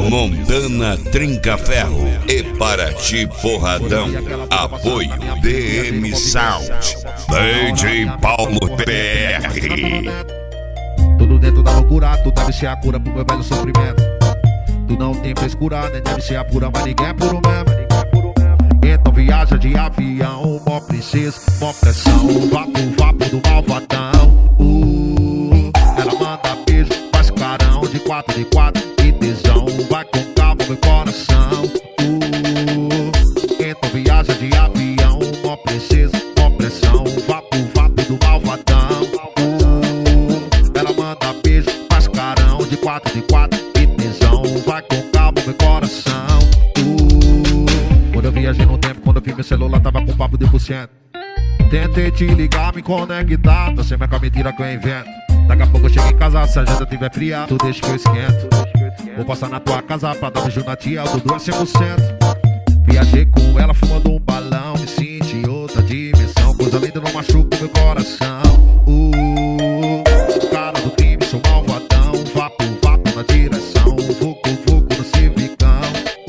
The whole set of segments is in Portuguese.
Montana Trinca-Ferro e Paraty Porradão. Apoio DM Sound, DJ Paulo PR. Tudo dentro da loucura, tu deve ser a cura pro meu velho sofrimento. Tu não tem frescura, nem deve ser a pura, mas ninguém é puro mesmo. Então viaja de avião, mó princesa, mó pressão, vapo do malvadão. Ela manda beijo, faz carão de 4x4, que tesão, vai com calma meu coração. Então viaja de avião, mó princesa, mó pressão, vapo do malvadão. Ela manda beijo, faz carão de 4x4, que tesão, vai com calma meu coração. Quando eu viajei no tempo, quando eu vi meu celular tava com papo de %. Tentei te ligar, me conectar, tô sempre com a mentira que eu invento. Daqui a pouco eu chego em casa, se a janta tiver fria, tu deixa que eu esquento. Vou passar na tua casa pra dar beijo na tia, o Dudu é 100%. Viajei com ela fumando um balão, me senti em outra dimensão. Coisa linda não machuca meu coração. Cara do crime, sou malvadão, vapo na direção, vucu no civicão.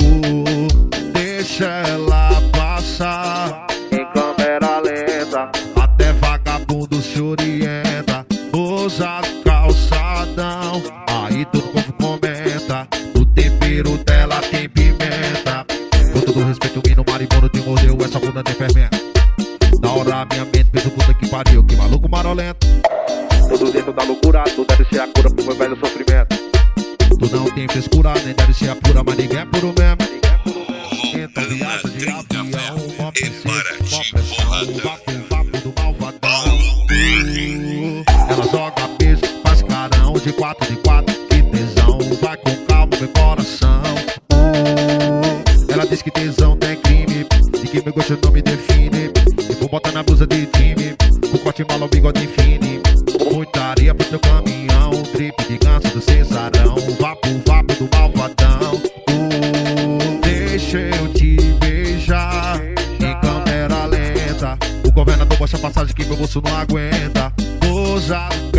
Deixa ela passar em câmera lenta, até vagabundo se orienta. Usa calçadão, aí todo povo comenta. O tempero dela tem pimenta. Com todo respeito, o maribondo te mordeu, essa bunda tem fermento. Na hora minha mente fez o puta que pariu, que maluco marolento. Tudo dentro da loucura, tu deve ser a cura pro meu velho sofrimento. Tu não tem frescura, nem deve ser a pura, mas ninguém é puro mesmo. Então viaja de avião, mó pressão, vapo do malvadão. Ela joga beijo, faz carão de 4x4, que tesão, vai com calma meu coração. Ela diz que tesão tem crime, e que meu gosto não me define. E vou botar na blusa de time, com corte malo, bigode fine. Muita areia pro teu caminhão, drip de ganso do cesarão, vapo do malvadão. Deixa eu te beijar em câmera lenta. O governador baixa a passagem que meu bolso não aguenta. Usa